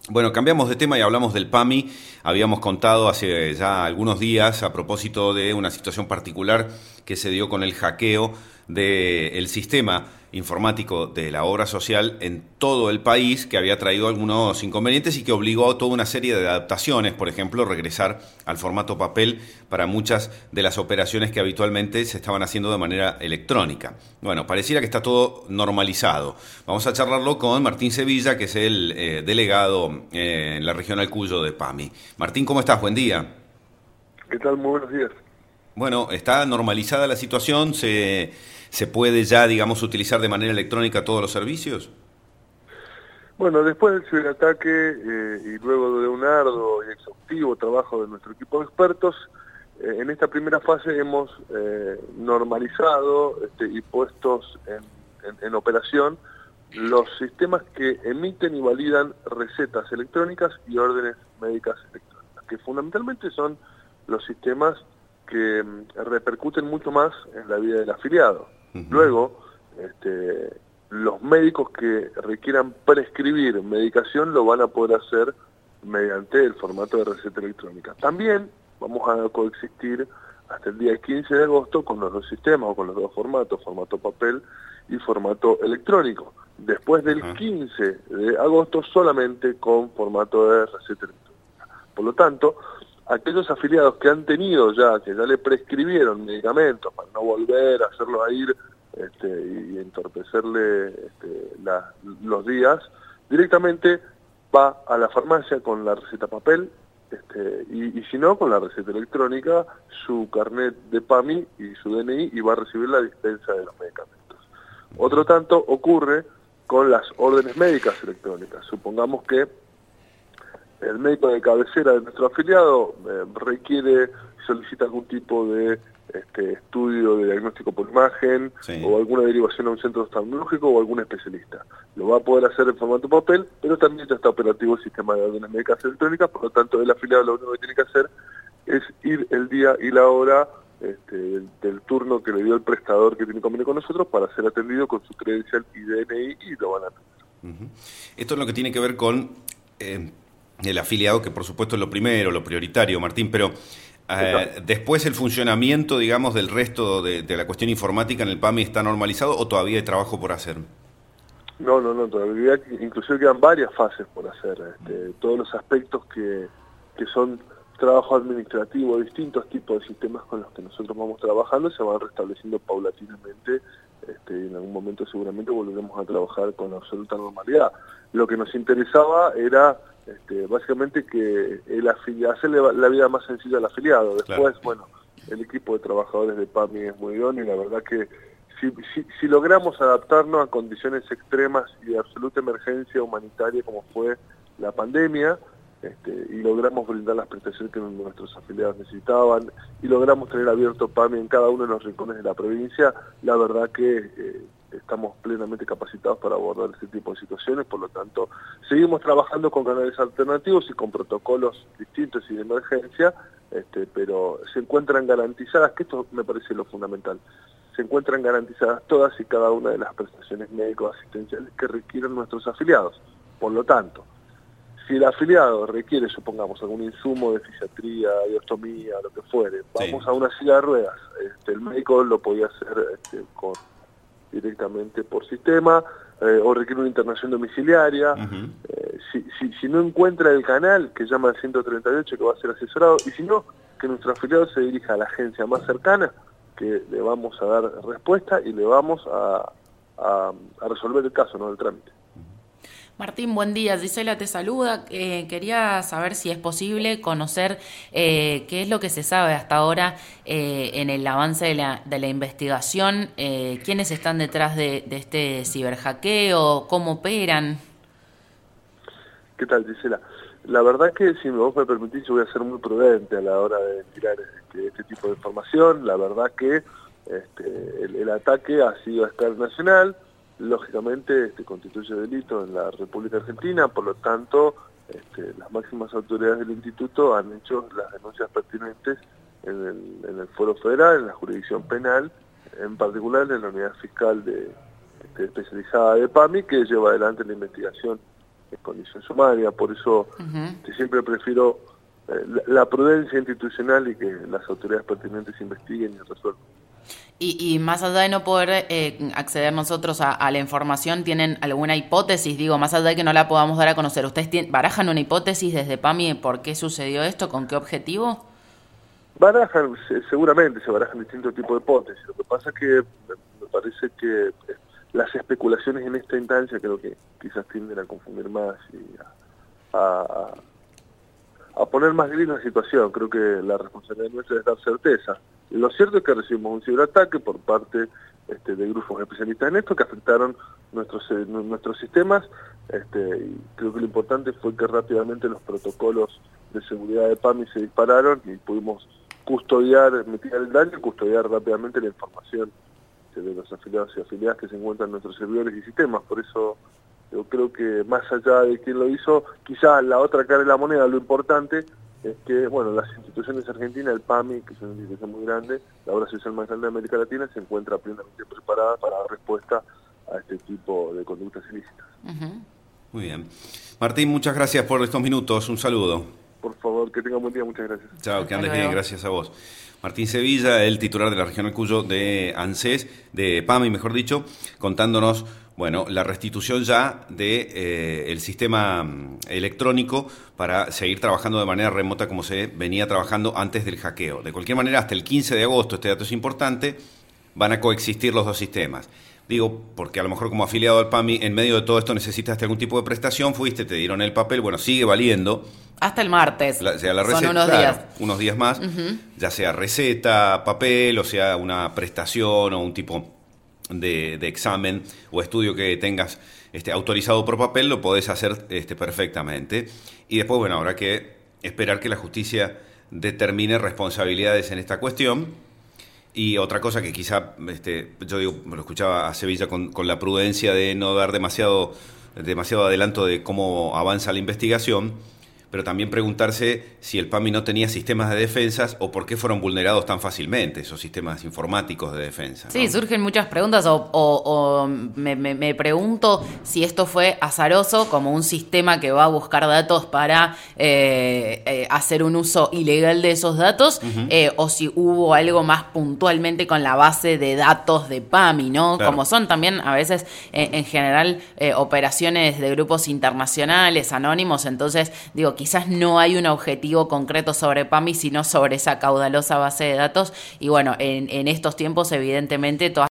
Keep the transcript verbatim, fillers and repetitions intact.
Bueno, cambiamos de tema y hablamos del PAMI. Habíamos contado hace ya algunos días a propósito de una situación particular que se dio con el hackeo del sistema informático de la obra social en todo el país, que había traído algunos inconvenientes y que obligó a toda una serie de adaptaciones, por ejemplo, regresar al formato papel para muchas de las operaciones que habitualmente se estaban haciendo de manera electrónica. Bueno, pareciera que está todo normalizado. Vamos a charlarlo con Martín Sevilla, que es el eh, delegado eh, en la regional Cuyo de PAMI. Martín, ¿cómo estás? Buen día. ¿Qué tal? Muy buenos días. Bueno, ¿está normalizada la situación? ¿Se, se puede ya, digamos, utilizar de manera electrónica todos los servicios? Bueno, después del ciberataque eh, y luego de un arduo y exhaustivo trabajo de nuestro equipo de expertos, eh, en esta primera fase hemos eh, normalizado este, y puestos en, en, en operación los sistemas que emiten y validan recetas electrónicas y órdenes médicas electrónicas, que fundamentalmente son los sistemas que mm, repercuten mucho más en la vida del afiliado. Uh-huh. Luego, este, los médicos que requieran prescribir medicación lo van a poder hacer mediante el formato de receta electrónica. También vamos a coexistir hasta el día quince de agosto con los dos sistemas o con los dos formatos, formato papel y formato electrónico. Después del Uh-huh. quince de agosto solamente con formato de receta electrónica. Por lo tanto, aquellos afiliados que han tenido ya, que ya le prescribieron medicamentos para no volver a hacerlo a ir este, y entorpecerle este, la, los días, directamente va a la farmacia con la receta papel, este, y, y si no, con la receta electrónica, su carnet de PAMI y su D N I, y va a recibir la dispensa de los medicamentos. Otro tanto ocurre con las órdenes médicas electrónicas. Supongamos que el médico de cabecera de nuestro afiliado eh, requiere, solicita algún tipo de este, estudio de diagnóstico por imagen, Sí. o alguna derivación a un centro oftalmológico o algún especialista. Lo va a poder hacer en formato papel, pero también ya está operativo el sistema de órdenes médicas electrónicas, por lo tanto el afiliado lo único que tiene que hacer es ir el día y la hora este, del, del turno que le dio el prestador que tiene convenio con nosotros para ser atendido con su credencial y D N I, y lo van a atender. Uh-huh. Esto es lo que tiene que ver con eh, el afiliado, que por supuesto es lo primero, lo prioritario, Martín, pero eh, después el funcionamiento, digamos, del resto de, de la cuestión informática en el PAMI está normalizado, ¿o todavía hay trabajo por hacer? No, no, no, todavía inclusive quedan varias fases por hacer. Este, todos los aspectos que, que son trabajo administrativo, distintos tipos de sistemas con los que nosotros vamos trabajando, se van restableciendo paulatinamente, este, y en algún momento seguramente volveremos a trabajar con absoluta normalidad. Lo que nos interesaba era este, básicamente que el afiliado, hacerle la vida más sencilla al afiliado. Después, claro, bueno, el equipo de trabajadores de PAMI es muy idóneo, y la verdad que Si, si, si logramos adaptarnos a condiciones extremas y de absoluta emergencia humanitaria como fue la pandemia, este, y logramos brindar las prestaciones que nuestros afiliados necesitaban, y logramos tener abierto PAMI en cada uno de los rincones de la provincia, la verdad que eh, estamos plenamente capacitados para abordar este tipo de situaciones. Por lo tanto, seguimos trabajando con canales alternativos y con protocolos distintos y de emergencia, este, pero se encuentran garantizadas, que esto me parece lo fundamental, se encuentran garantizadas todas y cada una de las prestaciones médico-asistenciales que requieren nuestros afiliados. Por lo tanto, si el afiliado requiere, supongamos, algún insumo de fisiatría, de ostomía, lo que fuere, vamos sí. a una silla de ruedas, este, el médico lo podía hacer este, con, directamente por sistema, eh, o requiere una internación domiciliaria. Uh-huh. eh, si, si, si no encuentra el canal, que llama al ciento treinta y ocho, que va a ser asesorado, y si no, que nuestro afiliado se dirija a la agencia más cercana, que le vamos a dar respuesta y le vamos a, a, a resolver el caso, no el trámite. Martín, buen día. Gisela te saluda. Eh, quería saber si es posible conocer eh, qué es lo que se sabe hasta ahora eh, en el avance de la, de la investigación, eh, quiénes están detrás de, de este ciberhackeo, cómo operan. ¿Qué tal, Gisela? La verdad que, si vos me permitís, yo voy a ser muy prudente a la hora de tirar este, este tipo de información. La verdad que este, el, el ataque ha sido a escala nacional, lógicamente este, constituye delito en la República Argentina, por lo tanto este, las máximas autoridades del instituto han hecho las denuncias pertinentes en el, en el Foro Federal, en la jurisdicción penal, en particular en la unidad fiscal de, este, especializada de PAMI, que lleva adelante la investigación en condición sumaria, por eso uh-huh. siempre prefiero eh, la, la prudencia institucional y que las autoridades pertinentes investiguen y resuelvan. Y, y más allá de no poder eh, acceder nosotros a, a la información, ¿tienen alguna hipótesis? Digo, más allá de que no la podamos dar a conocer, ¿ustedes tienen, barajan una hipótesis desde PAMI de por qué sucedió esto? ¿Con qué objetivo? Barajan, seguramente se barajan distintos tipos de hipótesis. Lo que pasa es que me parece que las especulaciones en esta instancia creo que quizás tienden a confundir más y a, a, a poner más gris la situación. Creo que la responsabilidad nuestra es dar certeza. Lo cierto es que recibimos un ciberataque por parte este, de grupos especialistas en esto que afectaron nuestros eh, nuestros sistemas. Este, y creo que lo importante fue que rápidamente los protocolos de seguridad de PAMI se dispararon y pudimos custodiar, mitigar el daño y custodiar rápidamente la información de los afiliados y afiliadas que se encuentran en nuestros servidores y sistemas. Por eso yo creo que más allá de quién lo hizo, quizás la otra cara de la moneda, lo importante es que, bueno, las instituciones argentinas, el PAMI, que es una institución muy grande, la obra social más grande de América Latina, se encuentra plenamente preparada para dar respuesta a este tipo de conductas ilícitas. Uh-huh. Muy bien. Martín, muchas gracias por estos minutos. Un saludo. Por favor, que tenga un buen día. Muchas gracias. Chao, que andes bien. Gracias a vos. Martín Sevilla, el titular de la Regional Cuyo de ANSES, de PAMI, mejor dicho, contándonos, bueno, la restitución ya de eh, el sistema electrónico para seguir trabajando de manera remota como se venía trabajando antes del hackeo. De cualquier manera, hasta el quince de agosto, este dato es importante, van a coexistir los dos sistemas. Digo, porque a lo mejor como afiliado al PAMI, en medio de todo esto necesitaste algún tipo de prestación, fuiste, te dieron el papel, bueno, sigue valiendo. Hasta el martes, la, sea la receta, son unos claro, días. Unos días más, uh-huh. ya sea receta, papel, o sea una prestación o un tipo de, de examen o estudio que tengas este, autorizado por papel, lo podés hacer este, perfectamente. Y después, bueno, habrá que esperar que la justicia determine responsabilidades en esta cuestión. Y otra cosa que quizá, este, yo digo, me lo escuchaba a Sevilla con, con la prudencia de no dar demasiado, demasiado adelanto de cómo avanza la investigación, pero también preguntarse si el PAMI no tenía sistemas de defensas o por qué fueron vulnerados tan fácilmente esos sistemas informáticos de defensa, ¿no? Sí, surgen muchas preguntas o, o, o me, me, me pregunto si esto fue azaroso, como un sistema que va a buscar datos para eh, eh, hacer un uso ilegal de esos datos, uh-huh. eh, o si hubo algo más puntualmente con la base de datos de PAMI, ¿no? Claro. Como son también a veces eh, en general eh, operaciones de grupos internacionales, anónimos, entonces digo, quizás no hay un objetivo concreto sobre PAMI, sino sobre esa caudalosa base de datos. Y bueno, en, en estos tiempos, evidentemente, todas